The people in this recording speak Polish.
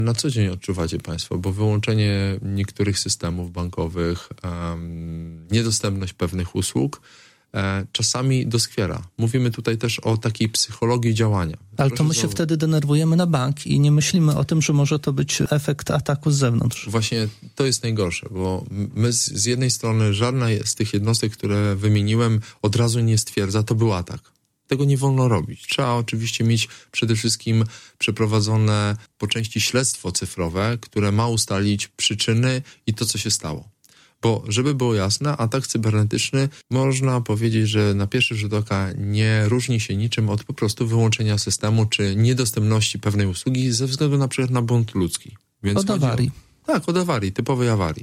na co dzień odczuwacie Państwo, bo wyłączenie niektórych systemów bankowych, niedostępność pewnych usług czasami doskwiera. Mówimy tutaj też o takiej psychologii działania. Ale to my się wtedy denerwujemy na bank i nie myślimy o tym, że może to być efekt ataku z zewnątrz. Właśnie to jest najgorsze, bo my z jednej strony żadna z tych jednostek, które wymieniłem, od razu nie stwierdza, to był atak. Tego nie wolno robić. Trzeba oczywiście mieć przede wszystkim przeprowadzone po części śledztwo cyfrowe, które ma ustalić przyczyny i to, co się stało. Bo, żeby było jasne, atak cybernetyczny można powiedzieć, że na pierwszy rzut oka nie różni się niczym od po prostu wyłączenia systemu czy niedostępności pewnej usługi ze względu na przykład na błąd ludzki. Więc od awarii. Tak, od awarii, typowej awarii.